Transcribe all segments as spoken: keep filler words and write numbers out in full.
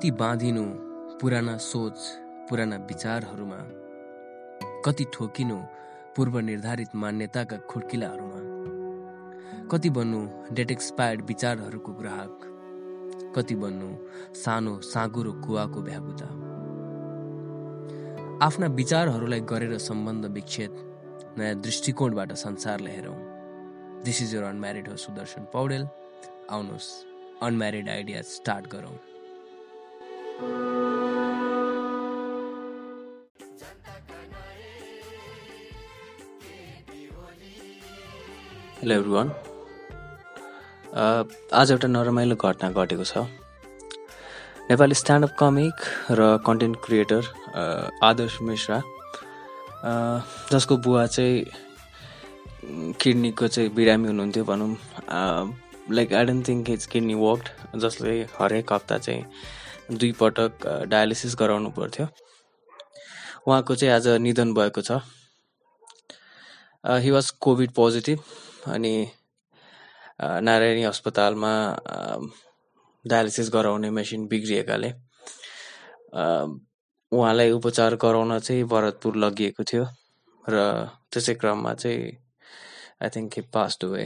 कति बाँधिनु पुराना सोच पुराना विचारहरूमा, कति ठोकिनु पूर्व निर्धारित मान्यताका खुड्किलाहरूमा, कति बन्नु डेट एक्सपायर्ड विचारहरूको ग्राहक, कति बन्नु सानो साँगुरो कुवाको भ्याबुता। आफ्ना विचारहरूलाई गरेर सम्बन्ध विच्छेद, नयाँ दृष्टिकोणबाट संसारलाई हेरौँ। दिस इज योर अनम्यारिड हो सुदर्शन पौडेल। आउनुहोस् अनम्यारिड आइडिया स्टार्ट गरौँ। Hello everyone. आज एउटा नरमाइलो घटना घटेको छ। नेपाली स्ट्यान्डअप कमिक र कन्टेन्ट क्रिएटर आदर्श मिश्रा, जसको बुवा चाहिँ किडनीको चाहिँ बिरामी हुनुहुन्थ्यो भनौँ। Like I don't think his kidney worked, जसले हरेक हप्ता चाहिँ दुई पटक डायलिसिस गराउनु पर्थ्यो। उहाँको चाहिँ आज निधन भएको छ। हि वाज कोभिड पोजिटिभ अनि नारायणी अस्पतालमा डायलिसिस गराउने मेसिन बिग्रिएकाले उहाँलाई उपचार गराउन चाहिँ भरतपुर लगिएको थियो र त्यसै क्रममा चाहिँ I think he passed away.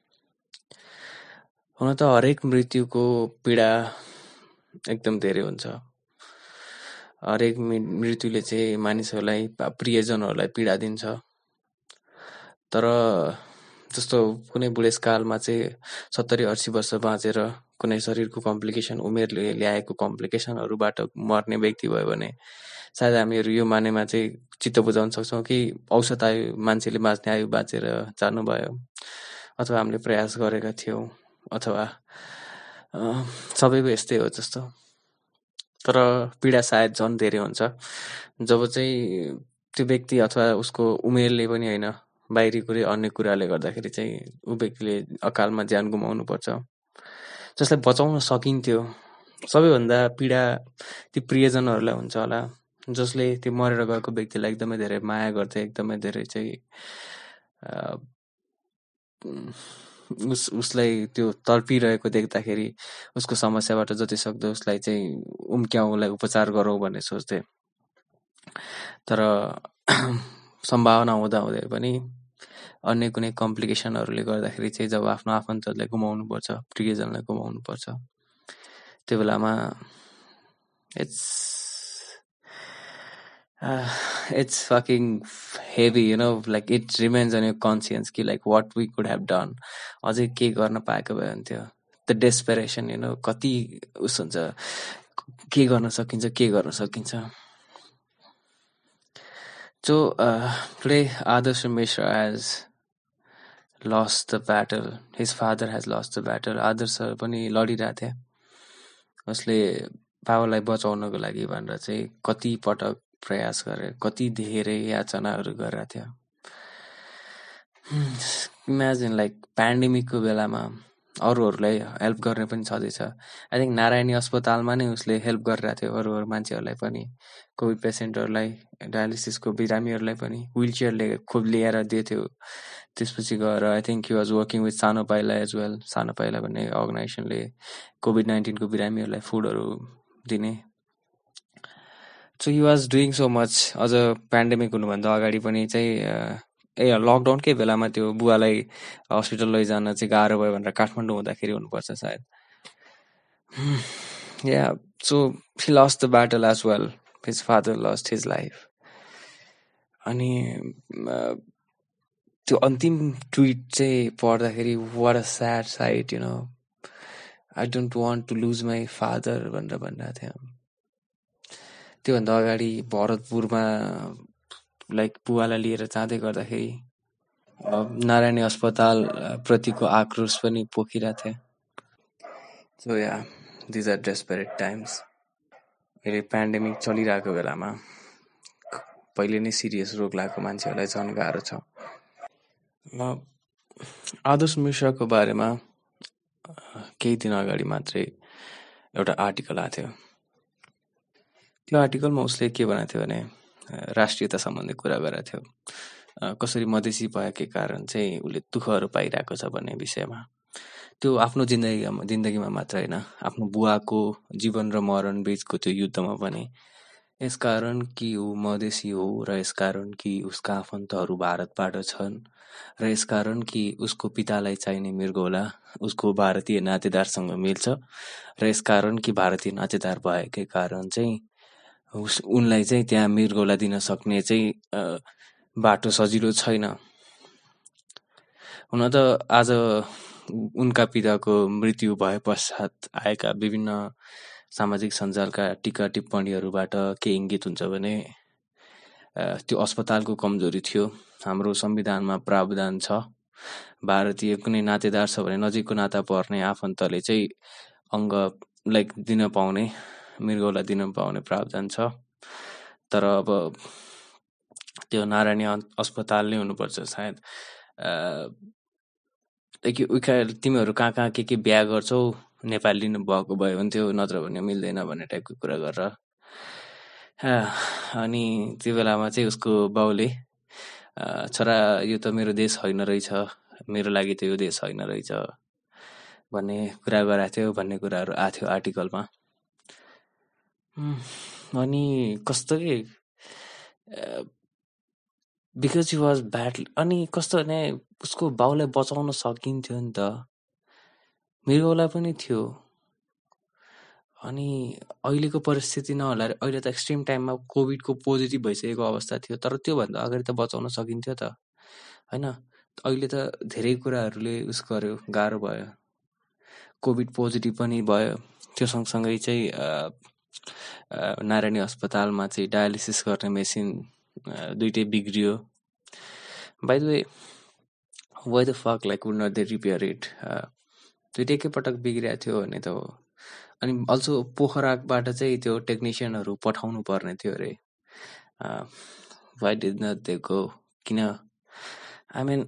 हुन त हरेक मृत्युको पीडा एकदम धेरै हुन्छ। हरेक मृत्युले चाहिँ मानिसहरूलाई प्रियजनहरूलाई पीडा दिन्छ। तर जस्तो कुनै बुढेसकालमा चाहिँ सत्तरी अस्सी वर्ष बाँचेर कुनै शरीरको कम्प्लिकेसन, उमेरले ल्याएको कम्प्लिकेसनहरूबाट मर्ने व्यक्ति भयो भने सायद हामीहरू यो मानेमा चाहिँ चित्त बुझाउन सक्छौँ कि औसत आयु, मान्छेले बाँच्ने आयु बाँचेर जानुभयो, अथवा हामीले प्रयास गरेका थियौँ, अथवा सबैको यस्तै हो जस्तो। तर पीडा सायद झन् धेरै हुन्छ जब चाहिँ त्यो व्यक्ति अथवा उसको उमेरले पनि होइन, बाहिरी कुरै अन्य कुराले गर्दाखेरि चाहिँ ऊ व्यक्तिले अकालमा ज्यान गुमाउनु पर्छ। जसलाई बचाउन सकिन्थ्यो। सबैभन्दा पीडा ती प्रियजनहरूलाई हुन्छ होला, जसले त्यो मरेर गएको व्यक्तिलाई एकदमै धेरै माया गर्थे, एकदमै धेरै चाहिँ उस उसलाई त्यो तडपिरहेको देख्दाखेरि उसको समस्याबाट जति सक्दो उसलाई चाहिँ उम्क्याउँ, उसलाई उपचार गरौँ भन्ने सोच्थे। तर सम्भावना हुँदा हुँदै पनि अन्य कुनै कम्प्लिकेसनहरूले गर्दाखेरि चाहिँ जब आफ्नो आफन्तलाई गुमाउनु पर्छ, प्रियजनलाई गुमाउनु पर्छ, त्यो बेलामा it's it's fucking heavy, you know, like it remains on your conscience कि like what we could have done, अझै के गर्न पाएको भए हुन्थ्यो। द डेस्पेरेसन, यु नो, कति उस हुन्छ, के गर्न सकिन्छ, के गर्न सकिन्छ। So uh, today Adarsh Mishra has lost the battle. His father has lost the battle. Adarsh पनि लडिरहेको थियो। उसले बाबालाई बचाउनको लागि भनेर चाहिँ कति पटक प्रयास गरे, कति धेरै याचनाहरू गरेको थियो। इमेजिन लाइक पेन्डेमिकको बेलामा अरूहरूलाई हेल्प गर्ने पनि छँदैछ। आई थिङ्क नारायणी अस्पतालमा नै उसले हेल्प गरिरहेको थियो अरू अरू मान्छेहरूलाई पनि, कोभिड पेसेन्टहरूलाई, डायलिसिसको बिरामीहरूलाई पनि विल चेयरले खुब ल्याएर दिएको। त्यसपछि गएर I think he was working with सानो पाइला एज वेल। सानो पाइला भन्ने अर्गनाइजेसनले कोभिड नाइन्टिनको बिरामीहरूलाई फुडहरू दिने। So he was doing so much. अझ पेन्डेमिक हुनुभन्दा अगाडि पनि चाहिँ ए लकडाउनकै बेलामा त्यो बुवालाई हस्पिटल लैजान चाहिँ गाह्रो भयो भनेर काठमाडौँ हुँदाखेरि हुनुपर्छ सायद। Yeah so he lost the battle as well. His father lost his life. अनि त्यो अन्तिम ट्विट चाहिँ पढ्दाखेरि what a sad sight, you know, I don't want to lose my father भनेर भनिरहेको थियो। त्योभन्दा अगाडि भरतपुरमा लाइक बुवालाई लिएर जाँदै गर्दाखेरि नारायणी अस्पताल प्रतिको आक्रोश पनि पोखिरहेको थियो। So yeah these are desperate times. अहिले पेन्डेमिक चलिरहेको बेलामा पहिले नै सिरियस रोग लागेको मान्छेहरूलाई झन् गाह्रो छ। आदर्श मिश्राको बारेमा केही दिन अगाडि मात्रै एउटा आर्टिकल आएको थियो। त्यो आर्टिकलमा उसले के भनेको थियो भने राष्ट्रियता सम्बन्धी कुरा गरेको थियो। कसरी मधेसी भएकै कारण चाहिँ उसले दुःखहरू पाइरहेको छ भन्ने विषयमा। त्यो आफ्नो जिन्दगीमा जिन्दगीमा मात्र होइन, आफ्नो बुवाको जीवन र मरण बीचको त्यो युद्धमा पनि। यसकारण कि ऊ मधेसी हो र यसकारण कि उसका आफन्तहरू भारतबाट छन् र यसकारण कि उसको पितालाई चाहिने मृगौला उसको भारतीय नातेदारसँग मिल्छ र यसकारण कि भारतीय नातेदार भएकै कारण चाहिँ उस उनलाई चाहिँ त्यहाँ मृगौला दिन सक्ने चाहिँ अ, बाटो सजिलो छैन। हुन त आज उनका पिताको मृत्यु भए पश्चात आएका विभिन्न सामाजिक सञ्जालका टिका टिप्पणीहरूबाट के इङ्गित हुन्छ भने अ, त्यो अस्पतालको कमजोरी थियो। हाम्रो संविधानमा प्रावधान छ, भारतीय कुनै नातेदार छ भने नजिकको नाता पर्ने आफन्तले चाहिँ अङ्ग लाइक दिन पाउने, मृगौला दिन पाउने प्रावधान छ। तर अब त्यो नारायणी अन्- अस्पताल नै हुनुपर्छ सायद। अ, कि उका तिमीहरू कहाँ कहाँ के के बिहा गर्छौ, नेपाली लिनु भएको भए हुन्थ्यो, नत्र भने मिल्दैन भन्ने टाइपको कुरा गरेर अ, अनि त्यो बेलामा चाहिँ उसको बाउले अ, छोरा यो त मेरो देश होइन रहेछ, मेरो लागि त यो देश होइन रहेछ भन्ने कुरा गराएको थियो भन्ने कुराहरू आएको थियो आर्टिकलमा। उम्, अनि कस्तो कि बिकज हि वाज ब्याड। अनि कस्तो भने उसको बाउलाई बचाउन सकिन्थ्यो नि त, मृगौला पनि थियो। अनि अहिलेको परिस्थिति नहोला, अहिले त एक्सट्रिम टाइममा कोभिडको पोजिटिभ भइसकेको अवस्था थियो, तर त्योभन्दा अगाडि त बचाउन सकिन्थ्यो त होइन। अहिले त धेरै कुराहरूले उस गर्यो, गाह्रो भयो। कोभिड पोजिटिभ पनि भयो, त्यो सँगसँगै चाहिँ अ, अ, नारायणी अस्पतालमा चाहिँ डायलिसिस गर्ने मेसिन अ, दुइटै बिग्रियो। By the way why the fuck like would not they repair it? दुइटै एकैपटक बिग्रिएको थियो भने त हो। अनि अल्सो पोखराबाट चाहिँ त्यो टेक्निसियनहरू पठाउनु पर्ने थियो अरे। Why did not they go? किन? आई मिन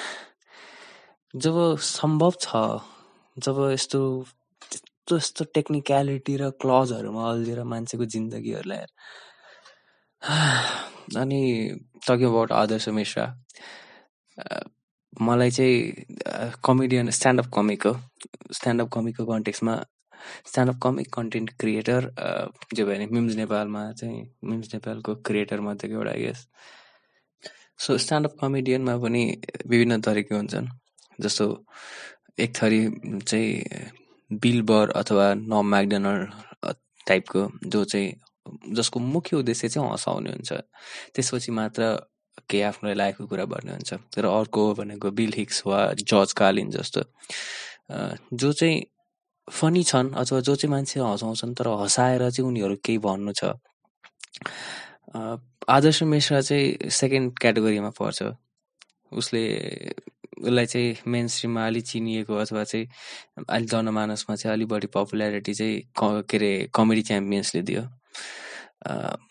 जब सम्भव छ, जब यस्तो यस्तो यस्तो टेक्निक्यालिटी र क्लजहरूमा अल्झेर मान्छेको जिन्दगीहरूलाई अनि talking about Adarsh Mishra, uh, मलाई चाहिँ कमेडियन स्ट्यान्डअप कमिक हो। स्ट्यान्डअप कमिकको कन्टेक्समा स्ट्यान्डअप कमिक कन्टेन्ट क्रिएटर जो भयो भने मिम्स नेपालमा चाहिँ मिम्स नेपालको क्रिएटर मध्येको एउटा आई गेस। सो स्ट्यान्डअप कमेडियनमा पनि विभिन्न तरिका हुन्छन्। जस्तो एक थरी चाहिँ बिल बर अथवा नम म्याकडोनल्ड टाइपको, जो चाहिँ जसको मुख्य उद्देश्य चाहिँ हँसाउने हुन्छ, त्यसपछि मात्र केही आफ्नो लाइफको कुरा भन्ने हुन्छ। र अर्को भनेको बिल हिक्स वा जर्ज कार्लिन जस्तो, अ, जो चाहिँ फनी छन् अथवा जो चाहिँ मान्छे हँसाउँछन् तर हँसाएर चाहिँ उनीहरू केही भन्नु छ। अ, आदर्श मिश्रा चाहिँ सेकेन्ड क्याटेगोरीमा पर्छ। उसले उसलाई चाहिँ मेन स्ट्रिममा अलि चिनिएको अथवा चाहिँ अलि जनमानसमा चाहिँ अलि बढी पपुल्यारिटी चाहिँ क के अरे कमेडी च्याम्पियन्सले दियो। अ,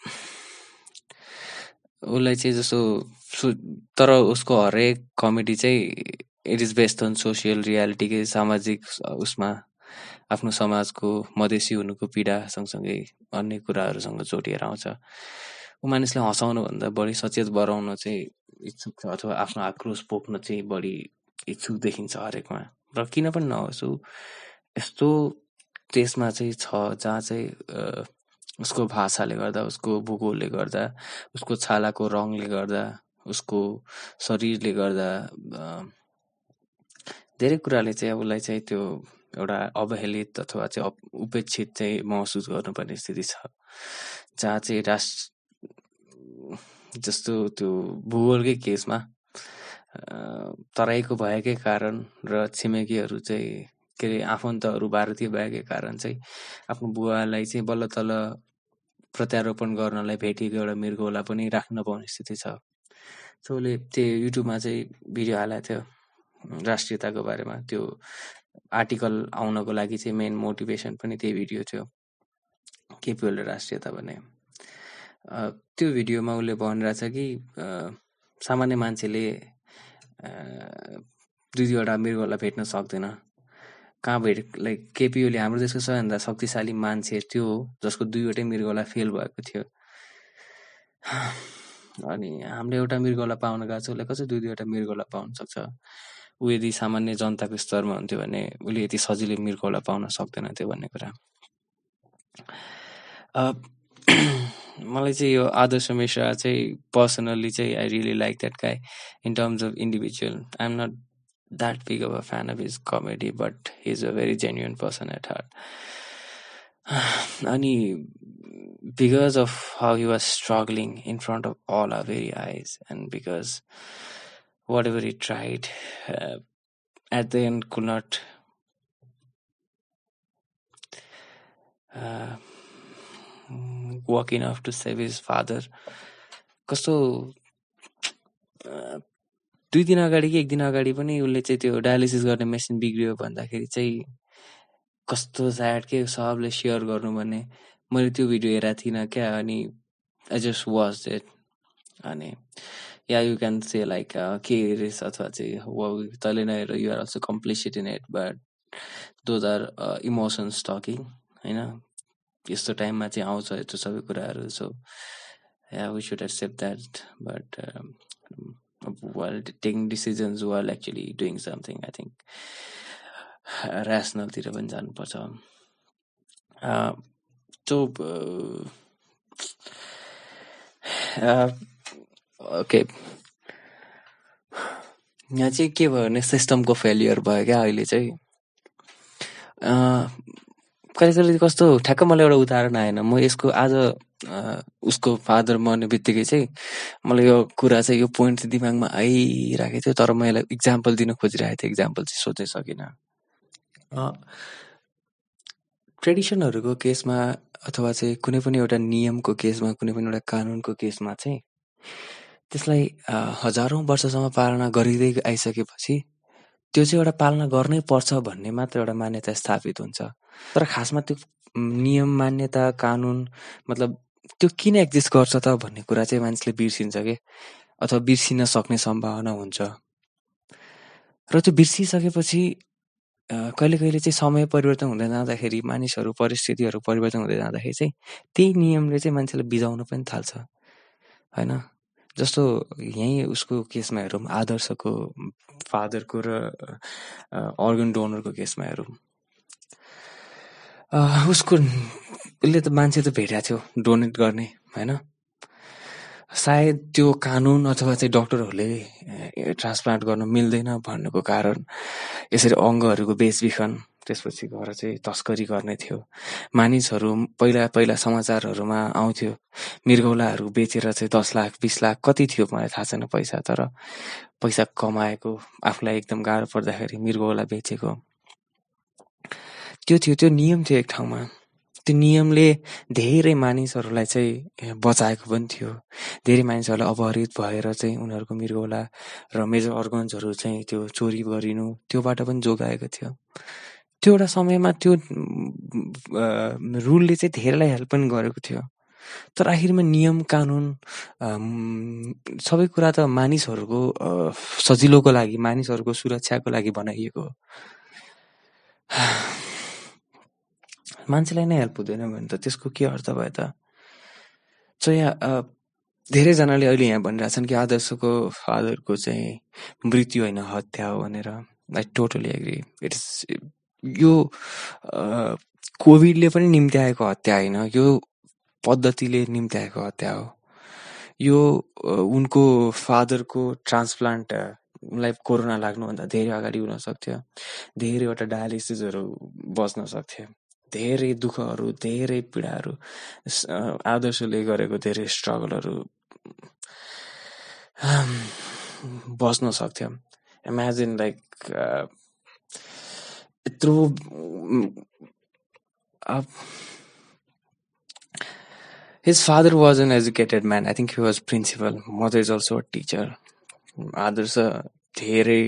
उसलाई चाहिँ जस्तो सु तर उसको हरेक कमेडी चाहिँ it is based on social रियालिटीकै, सामाजिक उसमा आफ्नो समाजको मधेसी हुनुको पीडा सँगसँगै अन्य कुराहरूसँग जोडिएर आउँछ। ऊ मानिसलाई हँसाउनुभन्दा बढी सचेत बनाउन चाहिँ इच्छुक छ अथवा आफ्नो आक्रोश पोख्न चाहिँ बढी इच्छुक देखिन्छ हरेकमा। र किन पनि नहोस्, ऊ यस्तो देशमा चाहिँ छ जहाँ चाहिँ अ, उसको भाषाले गर्दा, उसको भूगोलले गर्दा, उसको छालाको रङले गर्दा, उसको शरीरले गर्दा अ, धेरै कुराले चाहिँ अब उसलाई चाहिँ त्यो एउटा अवहेलित अथवा चाहिँ अप- उपेक्षित चाहिँ महसुस गर्नुपर्ने स्थिति छ, जहाँ चाहिँ राष्ट्र जस्तो त्यो भूगोलकै केसमा अ, तराईको भएकै कारण र छिमेकीहरू चाहिँ के अरे आफन्तहरू भारतीय भएकै कारण चाहिँ आफ्नो बुवालाई चाहिँ बल्ल तल्ल प्रत्यारोपण गर्नलाई भेटिएको एउटा मृगौला पनि राख्न नपाउने स्थिति छ। सो उसले त्यो युट्युबमा चाहिँ भिडियो हालेको थियो राष्ट्रियताको बारेमा। त्यो आर्टिकल आउनको लागि चाहिँ मेन मोटिभेसन पनि त्यही भिडियो थियो, केपी ओलीले राष्ट्रियता भने। अ, त्यो भिडियोमा उसले भनिरहेछ कि अ, सामान्य मान्छेले अ, दुई दुईवटा मृगौला भेट्न सक्दैन। कहाँ भेट लाइक केपी ओली हाम्रो देशको सबैभन्दा शक्तिशाली मान्छे त्यो हो जसको दुईवटै मृगौला फेल भएको थियो। अनि हामीले एउटा मृगौला पाउन गएको छ, उसलाई कसरी दुई दुईवटा मृगौला पाउन सक्छ? ऊ यदि सामान्य जनताको स्तरमा हुन्थ्यो भने उसले यति सजिलै मृगौला पाउन सक्दैन थियो भन्ने कुरा। अ, मलाई चाहिँ यो आदर्श मिश्रा चाहिँ पर्सनल्ली चाहिँ I really like that guy in terms of individual. I am not that big of a fan of his comedy but he is a very genuine person at heart. अनि because of how he was struggling in front of all our very eyes, and because whatever he tried uh, at the end could not uh, work enough to save his father. कस्तो uh, दुई दिन अगाडि कि एक दिन अगाडि पनि उसले चाहिँ त्यो डायलिसिस गर्ने मेसिन बिग्रियो भन्दाखेरि चाहिँ कस्तो स्याड के सबले सेयर गर्नु भन्ने मैले त्यो भिडियो हेरेको थिइनँ क्या। अनि आई जस्ट वाच इट। अनि yeah you can say like के हेरेस् अथवा चाहिँ वा तैँले नहेर you are also complicit in it but those are emotions talking होइन। यस्तो टाइममा चाहिँ आउँछ यस्तो सबै कुराहरू। So yeah we should accept that but while taking decisions while actually doing something I think rational तिर पनि जानुपर्छ। So ओके यहाँ चाहिँ के भयो भने सिस्टमको फेलियर भयो क्या अहिले चाहिँ। कहिले कहिले कस्तो ठ्याक्क मलाई एउटा उदाहरण आएन। म यसको आज उसको फादर मर्ने बित्तिकै चाहिँ मलाई यो कुरा चाहिँ यो पोइन्ट चाहिँ दिमागमा आइरहेको थियो तर मैले इक्जाम्पल दिन खोजिरहेको थिएँ। इक्जाम्पल चाहिँ सोच्नै सकिनँ। ट्रेडिसनहरूको केसमा अथवा चाहिँ कुनै पनि एउटा नियमको केसमा कुनै पनि एउटा कानुनको केसमा चाहिँ त्यसलाई हजारौँ वर्षसम्म पालना गरिँदै आइसकेपछि त्यो चाहिँ एउटा पालना गर्नै पर्छ भन्ने मात्र एउटा मान्यता स्थापित हुन्छ। तर खासमा त्यो नियम मान्यता कानुन मतलब त्यो किन एक्जिस्ट गर्छ त भन्ने कुरा चाहिँ मान्छेले बिर्सिन्छ के अथवा बिर्सिन सक्ने सम्भावना हुन्छ। र त्यो बिर्सिसकेपछि कहिले कहिले चाहिँ समय परिवर्तन हुँदै जाँदाखेरि मानिसहरू परिस्थितिहरू परिवर्तन हुँदै जाँदाखेरि चाहिँ त्यही नियमले चाहिँ मान्छेलाई बिजाउन पनि थाल्छ होइन। जस्तो यहीँ उसको केसमा हेरौँ, आदर्शको फादरको र अर्गन डोनरको केसमा हेरौँ। उसको उसले त मान्छे त भेटेको थियो डोनेट गर्ने होइन। सायद त्यो कानुन अथवा चाहिँ डक्टरहरूले ट्रान्सप्लान्ट गर्न मिल्दैन भन्नुको कारण यसरी अङ्गहरूको बेचबिखन त्यसपछि गएर चाहिँ तस्करी गर्ने थियो। मानिसहरू पहिला पहिला समाचारहरूमा आउँथ्यो मृगौलाहरू बेचेर चाहिँ दस लाख बिस लाख कति थियो मलाई थाहा छैन पैसा, तर पैसा कमाएको आफूलाई एकदम गाह्रो पर्दाखेरि मृगौला बेचेको त्यो थियो। त्यो नियम थियो एक ठाउँमा। त्यो नियमले धेरै मानिसहरूलाई चाहिँ बचाएको पनि थियो। धेरै मानिसहरूलाई अपहरित भएर चाहिँ उनीहरूको मृगौला र मेजर अर्गन्सहरू चाहिँ त्यो चोरी गरिनु त्योबाट पनि जोगाएको थियो। त्यो एउटा समयमा त्यो रुलले चाहिँ धेरैलाई हेल्प पनि गरेको थियो। तर आखिरमा नियम कानुन सबै कुरा त मानिसहरूको सजिलोको लागि मानिसहरूको सुरक्षाको लागि बनाइएको हो। मान्छेलाई नै हेल्प हुँदैन भने त त्यसको के अर्थ भयो त। सो यहाँ धेरैजनाले अहिले यहाँ भनिरहेछन् कि आदर्शको फादरको चाहिँ मृत्यु होइन हत्या हो भनेर। I totally agree. It is यो कोभिडले पनि निम्त्याएको हत्या होइन, यो पद्धतिले निम्त्याएको हत्या हो। यो उनको फादरको ट्रान्सप्लान्ट उनलाई कोरोना लाग्नुभन्दा धेरै अगाडि हुन सक्थ्यो। धेरैवटा डायलिसिसहरू बच्न सक्थ्यो। धेरै दुःखहरू धेरै पीडाहरू आदर्शले गरेको धेरै स्ट्रगलहरू बच्न सक्थ्यो। इमेजिन लाइक यत्रो his father was an educated man. I think he was principal. Mother is also a teacher. Adarsh धेरै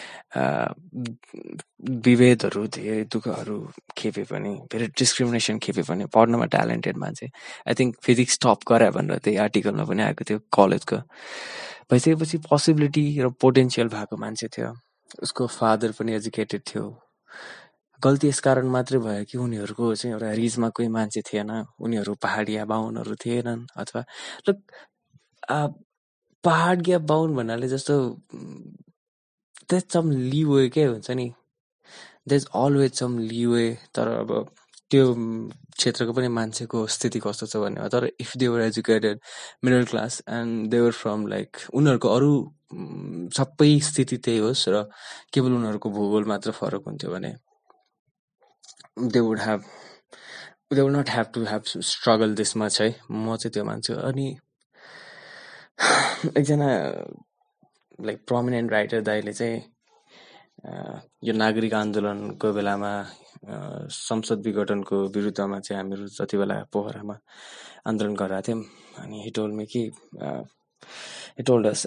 विभेदहरू धेरै दुःखहरू खेपे पनि धेरै डिस्क्रिमिनेसन खेपे पनि पढ्नमा ट्यालेन्टेड मान्छे। आई थिङ्क फिजिक्स टप गरे भनेर त्यही आर्टिकलमा पनि आएको थियो कलेजको। भइसकेपछि पोसिबिलिटी र पोटेन्सियल भएको मान्छे थियो। उसको फादर पनि एजुकेटेड थियो। गल्ती यस कारण मात्रै भयो कि उनीहरूको चाहिँ एउटा रिजमा कोही मान्छे थिएन। उनीहरू पहाडिया बाहुनहरू थिएनन् अथवा पहाडिया बाहुन भन्नाले जस्तो द्याट सम लिवे के हुन्छ नि, there is always some leeway. तर अब त्यो क्षेत्रको पनि मान्छेको स्थिति कस्तो छ भन्ने हो। तर if they were educated middle class and they were from like उनीहरूको अरू सबै स्थिति त्यही होस् र केवल उनीहरूको भूगोल मात्र फरक हुन्थ्यो भने they would have they would not have to have struggle this much है। म चाहिँ त्यो मान्छु। अनि एकजना लाइक प्रोमिनेन्ट राइटर दाइले चाहिँ यो नागरिक आन्दोलनको बेलामा संसद विघटनको विरुद्धमा चाहिँ हामीहरू जति बेला पोखरामा आन्दोलन गरिरहेको थियौँ, अनि हि टोल्ड मी कि हि टोल्ड अस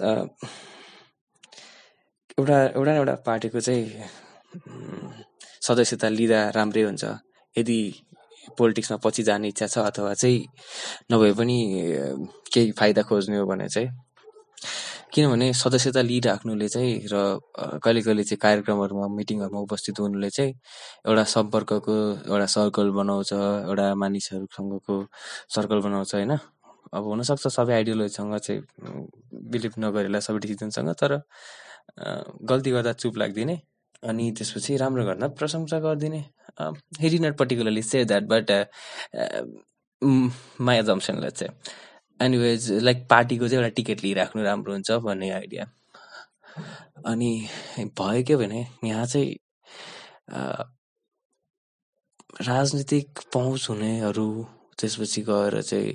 एउटा एउटा न एउटा पार्टीको चाहिँ सदस्यता लिँदा राम्रै हुन्छ यदि पोलिटिक्समा पछि जाने इच्छा छ, अथवा चाहिँ नभए पनि केही फाइदा खोज्ने हो भने चाहिँ। किनभने सदस्यता लिइराख्नुले चाहिँ र कहिले कहिले चाहिँ कार्यक्रमहरूमा मिटिङहरूमा उपस्थित हुनुले चाहिँ एउटा सम्पर्कको एउटा सर्कल बनाउँछ, एउटा मानिसहरूसँगको सर्कल बनाउँछ होइन। अब हुनसक्छ सबै आइडियोलोजीसँग चाहिँ बिलिभ नगरेला सबै डिसिजनसँग, तर गल्ती गर्दा चुप लाग्दिने अनि त्यसपछि राम्रो गर्दा प्रशंसा गरिदिने। he did not particularly say that, but uh, uh, my assumption, let's say. Anyways, like पार्टीको चाहिँ एउटा टिकट लिइराख्नु राम्रो हुन्छ भन्ने आइडिया। अनि भयो के भने यहाँ चाहिँ राजनीतिक पहुँच हुनेहरू त्यसपछि गएर चाहिँ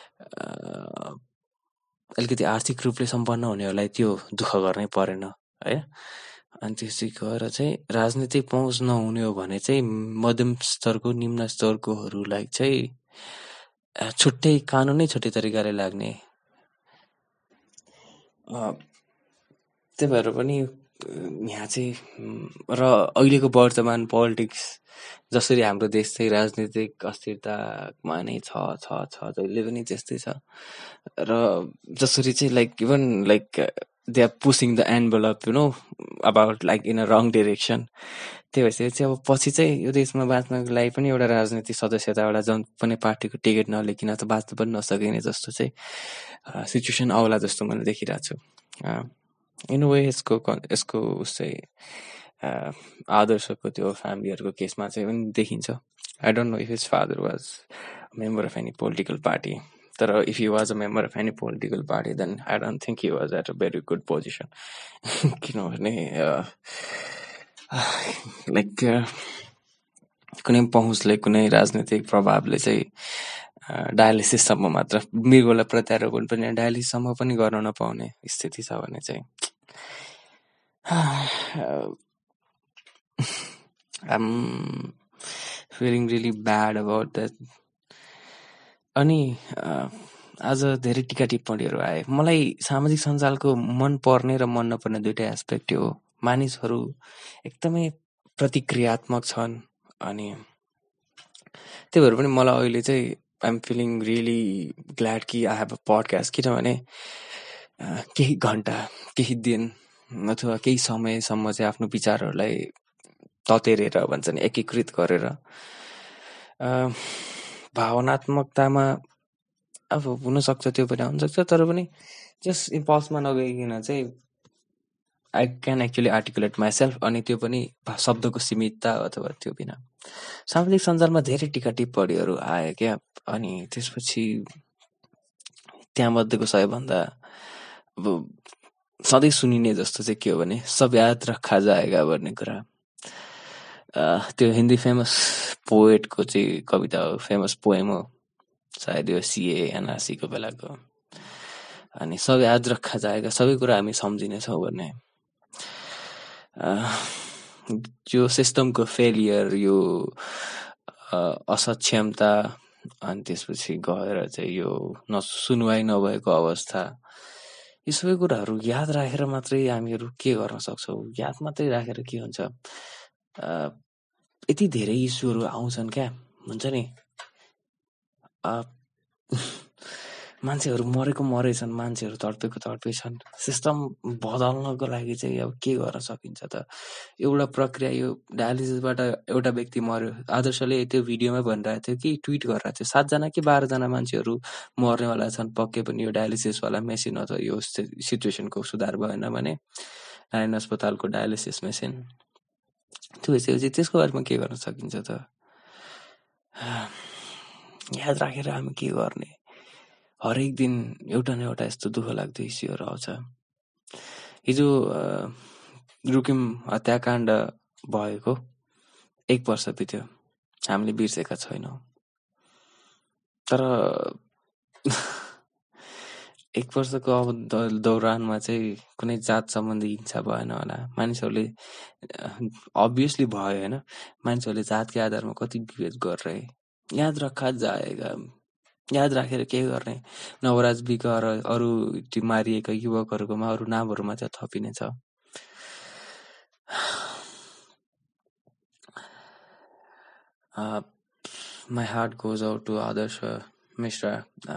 अलिकति आर्थिक रूपले सम्पन्न हुनेहरूलाई त्यो दुःख गर्नै परेन है। अनि त्यसै गएर चाहिँ राजनीतिक पहुँच नहुने हो भने चाहिँ मध्यम स्तरको निम्न स्तरकोहरूलाई चाहिँ छुट्टै कानुनै छुट्टै तरिकाले लाग्ने। त्यही भएर पनि यहाँ चाहिँ र अहिलेको वर्तमान पोलिटिक्स जसरी हाम्रो देश चाहिँ राजनीतिक अस्थिरतामा नै छ छ छ जहिले पनि त्यस्तै छ। र जसरी चाहिँ like even like they are pushing the envelope you know about like in a wrong direction. त्यही भएपछि चाहिँ अब पछि चाहिँ यो देशमा बाँच्नको लागि पनि एउटा राजनीतिक सदस्यता एउटा जुन पनि पार्टीको टिकट नलिकन त बाँच्नु पनि नसकिने जस्तो चाहिँ सिचुएसन आउला जस्तो मैले देखिरहेको छु। इन वे यसको यसको उस चाहिँ आदर्शको त्यो फ्यामिलीहरूको केसमा चाहिँ पनि देखिन्छ। I don't know if his father was member of any political party, तर if he was a member of any political party then I don't think he was at a very good position. किनभने like कुनै पहुँचले कुनै राजनीतिक प्रभावले चाहिँ डायलिसिससम्म मात्र मृगोलाई प्रत्यारोपण पनि डायलिसिससम्म पनि गर्न नपाउने स्थिति छ भने चाहिँ I'm feeling really bad about that. अनि आज धेरै टिका टिप्पणीहरू आए। मलाई सामाजिक सञ्जालको मन पर्ने र मन नपर्ने दुइटै एस्पेक्ट हो। मानिसहरू एकदमै प्रतिक्रियात्मक छन् अनि त्यही भएर पनि मलाई अहिले चाहिँ I am feeling really glad कि आई हेभ अ पडकास्ट। किनभने केही घन्टा केही दिन अथवा केही समयसम्म चाहिँ आफ्नो विचारहरूलाई ततेरेर भन्छ नि एकीकृत गरेर भावनात्मकतामा अब हुनसक्छ त्यो पनि हुनसक्छ, तर पनि जस्ट इम्पल्समा नगइकन चाहिँ I can actually articulate myself. अनि त्यो पनि शब्दको सीमितता अथवा त्यो बिना सामाजिक सञ्जालमा धेरै टिका टिप्पणीहरू आयो क्या। अनि त्यसपछि त्यहाँमध्येको सबैभन्दा अब सधैँ सुनिने जस्तो चाहिँ के हो भने सब याद रखा जाएगा भन्ने कुरा। त्यो हिन्दी फेमस पोएटको चाहिँ कविता हो, फेमस पोएम हो सायद यो सिए एनआरसीको बेलाको। अनि सब याद रखा जाएगा, सबै कुरा हामी सम्झिनेछौँ भन्ने यो सिस्टमको फेलियर, यो असक्षमता, अनि त्यसपछि गएर चाहिँ यो नसुनवाई नभएको अवस्था, यी सबै कुराहरू याद राखेर मात्रै हामीहरू के गर्न सक्छौँ। याद मात्रै राखेर के हुन्छ, यति धेरै इस्युहरू आउँछन् क्या। हुन्छ नि मान्छेहरू मरेको मरै छन्, मान्छेहरू तडपेको तडपै छन्। सिस्टम बदल्नको लागि चाहिँ अब के गर्न सकिन्छ त? एउटा प्रक्रिया, यो डायलिसिसबाट एउटा व्यक्ति मर्यो, आदर्शले त्यो भिडियोमा भनिरहेको थियो कि ट्विट गरिरहेको थियो सातजना कि बाह्रजना मान्छेहरू मर्नेवाला छन् पक्कै पनि यो डायलिसिसवाला मेसिन अथवा यो सिचुएसनको सुधार भएन भने। नारायण अस्पतालको डायलिसिस मेसिन त्यो भइसकेपछि त्यसको बारेमा के गर्न सकिन्छ त? याद राखेर हामी के गर्ने? हरेक दिन एउटा न एउटा यस्तो दुःख लाग्दो इस्युहरू आउँछ। हिजो रुकुम हत्याकाण्ड भएको एक वर्ष बित्यो, हामीले बिर्सेका छैनौँ। तर एक वर्षको अब दौरानमा चाहिँ कुनै जात सम्बन्धी हिंसा भएन होला। मानिसहरूले अभियसली भयो होइन, मानिसहरूले जातकै आधारमा कति विभेद गरिरहे। याद रखा जाएगा, याद राखेर के गर्ने? नवराज विक र अरू ती मारिएका युवकहरूकोमा अरू नामहरू मात्र थपिनेछ। My heart goes out to Adarsh Mishra.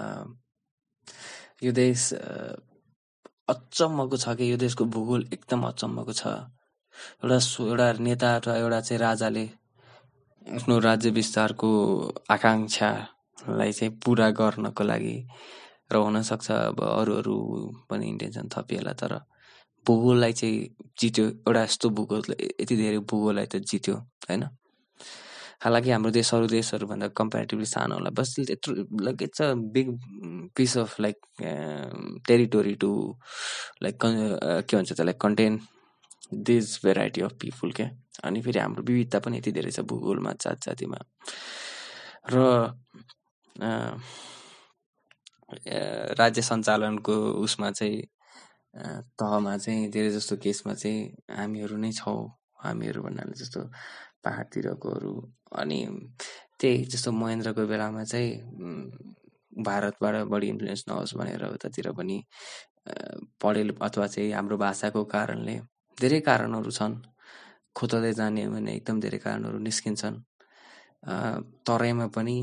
यो देश अचम्मको छ कि यो देशको भूगोल एकदम अचम्मको छ। एउटा एउटा नेता अथवा एउटा चाहिँ राजाले आफ्नो राज्य विस्तारको आकाङ्क्षालाई चाहिँ पुरा गर्नको लागि र हुनसक्छ अब अरू अरू पनि इन्टेन्सन थपिएला, तर भूगोललाई चाहिँ जित्यो। एउटा यस्तो भूगोल, यति धेरै भूगोललाई त जित्यो होइन। हालाकि हाम्रो देश अरू देशहरूभन्दा कम्पेरिटिभली सानो होला, बस त्यत्रो like it's a big piece of like territory to like के भन्छ त्यसलाई contain this variety of people क्या। अनि फेरि हाम्रो विविधता पनि यति धेरै छ भूगोलमा, जात जातिमा। र राज्य सञ्चालनको उसमा चाहिँ तहमा चाहिँ धेरै जस्तो केसमा चाहिँ हामीहरू नै छौँ। हामीहरू भन्नाले जस्तो पहाडतिरकोहरू। अनि त्यही जस्तो महेन्द्रको बेलामा चाहिँ भारतबाट बढी इन्फ्लुएन्स नहोस् भनेर उतातिर पनि पढेल अथवा चाहिँ हाम्रो भाषाको कारणले धेरै कारणहरू छन्। खोतल्दै जाने भने एकदम धेरै कारणहरू निस्किन्छन्। तराईमा पनि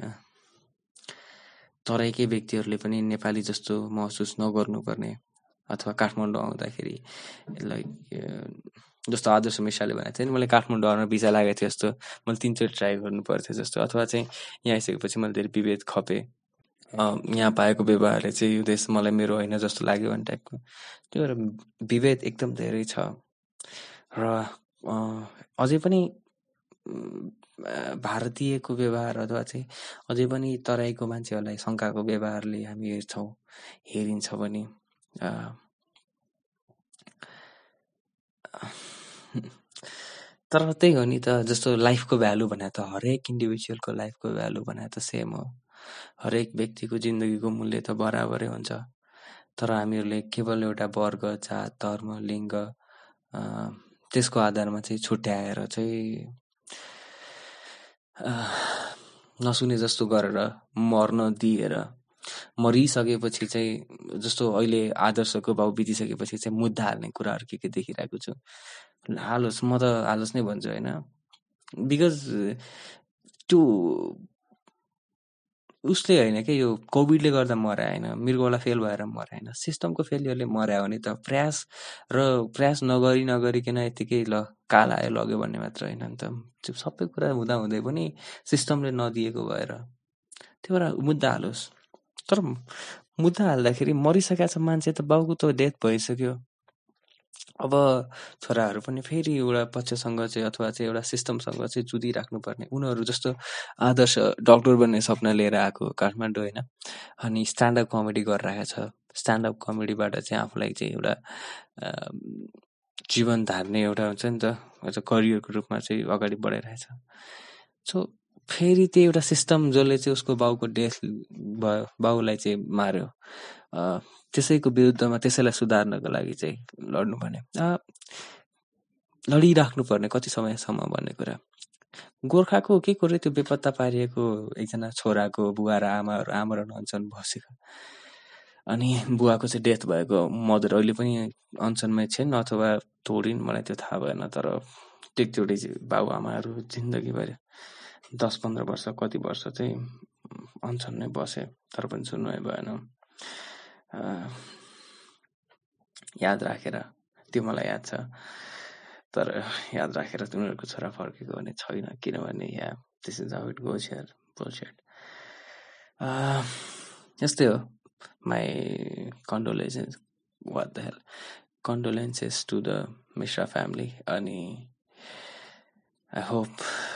तराईकै व्यक्तिहरूले पनि नेपाली जस्तो महसुस नगर्नुपर्ने, अथवा काठमाडौँ आउँदाखेरि लाइक जस्तो आदर्श मिश्राले भनेको थियो नि, मैले काठमाडौँ आउन भिजा लागेको थियो जस्तो मैले तिनचोटि ट्राई गर्नु पर्थ्यो जस्तो। अथवा चाहिँ यहाँ आइसकेपछि मैले धेरै विभेद खपेँ, यहाँ पाएको व्यवहारले चाहिँ यो देश मलाई मेरो होइन जस्तो लाग्यो भने टाइपको। त्यो भएर विभेद एकदम धेरै छ। र अझै पनि भारतीयको व्यवहार अथवा चाहिँ अझै पनि तराईको मान्छेहरूलाई शङ्काको व्यवहारले हामी हेर्छौँ, हेरिन्छ भने तर त्यही हो नि त। जस्तो लाइफको भ्यालु भने त हरेक इन्डिभिजुअलको लाइफको भ्यालु भने त सेम हो। हरेक व्यक्तिको जिन्दगीको मूल्य त बराबरै हुन्छ। तर हामीहरूले केवल एउटा वर्ग, जात, धर्म, लिङ्ग त्यसको आधारमा चाहिँ छुट्याएर चाहिँ नसुने जस्तो गरेर मर्न दिएर मरिसकेपछि चाहिँ जस्तो अहिले आदर्शको भाउ बितिसकेपछि चाहिँ मुद्दा हाल्ने कुराहरू के के देखिरहेको छु। हालोस्, म त हालोस् नै भन्छु होइन। बिकज त्यो उसले होइन क्या, यो कोभिडले गर्दा मर्या होइन, मृगौला फेल भएर मर्या होइन, सिस्टमको फेलियरले मर्या हो नि त। प्रयास र प्रयास नगरी नगरिकन यतिकै ल काल आयो लग्यो भन्ने मात्र होइन नि त। त्यो सबै कुरा हुँदा हुँदै पनि सिस्टमले नदिएको भएर त्यो भएर मुद्दा हालोस्। तर मुद्दा हाल्दाखेरि मरिसकेको छ मान्छे त, बाउको त डेथ भइसक्यो। अब छोराहरू पनि फेरि एउटा पक्षसँग चाहिँ अथवा चाहिँ एउटा सिस्टमसँग चाहिँ जुधिराख्नुपर्ने। उनीहरू जस्तो आदर्श डक्टर बन्ने सपना लिएर आएको काठमाडौँ होइन, अनि स्ट्यान्डअप कमेडी गरिरहेको छ। स्ट्यान्डअप कमेडीबाट चाहिँ आफूलाई चाहिँ एउटा जीवन धार्ने एउटा हुन्छ नि त, एज अ करियरको रूपमा चाहिँ अगाडि बढाइरहेछ। सो फेरि त्यो एउटा सिस्टम जसले चाहिँ उसको बाउको डेथ भयो, बाउलाई चाहिँ मार्यो, त्यसैको विरुद्धमा त्यसैलाई सुधार्नको लागि चाहिँ लड्नुपर्ने, लडिराख्नुपर्ने कति समयसम्म भन्ने कुरा। गोर्खाको के कुरो त्यो बेपत्ता पारिएको एकजना छोराको बुवा र आमाहरू आमा र अनसन बसेको, अनि बुवाको चाहिँ डेथ भएको मदर अहिले पनि अनसनमै छिन् अथवा तोडिन्, मलाई त्यो थाहा भएन। तर एकचोटि बाउ आमाहरू जिन्दगीभरि दस पन्ध्र वर्ष कति वर्ष चाहिँ अनसनमै बसे, तर पनि सुन्नु भएन। याद राखेर, त्यो मलाई याद छ, तर याद राखेर उनीहरूको छोरा फर्केको भने छैन, किनभने yeah this is how it goes here, bullshit. यस्तै हो। My condolences, what the hell. condolences to the Mishra family. Ani I hope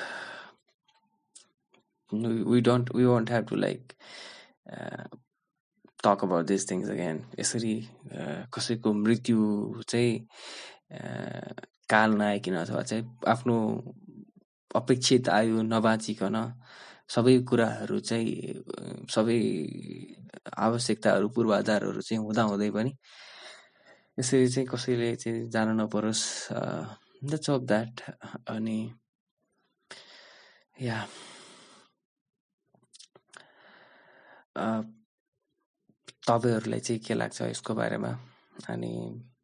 we, we don't we won't have to like uh, talk about these things again. यसरी uh, कसैको मृत्यु चाहिँ uh, काल नआइकन अथवा चाहिँ आफ्नो अपेक्षित आयु नबाँचिकन सबै कुराहरू चाहिँ अ, सबै आवश्यकताहरू पूर्वाधारहरू चाहिँ हुँदाहुँदै पनि यसरी चाहिँ कसैले चाहिँ जान नपरोस्. That's of that. अनि या तपाईँहरूलाई चाहिँ के लाग्छ यसको बारेमा? अनि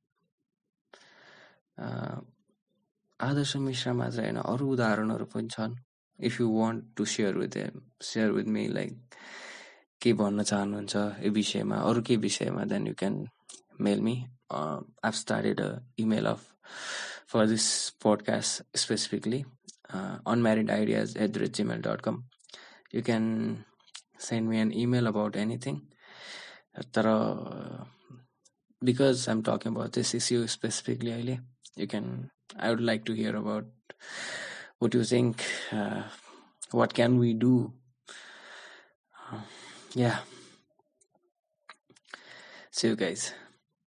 अ, आदर्श मिश्रा मात्र होइन, अरू उदाहरणहरू पनि छन्. If you want to share with them, share with me, like के भन्न चाहनुहुन्छ यो विषयमा, अरू के विषयमा, then you can mail me. I've started a email of for this podcast specifically, uh, unmarriedideas at gmail dot com. You can send me an email about anything. Tara, because I'm talking about this issue specifically, अहिले, you can. I would like to hear about what you think. Uh, what can we do? Uh, yeah. See you guys.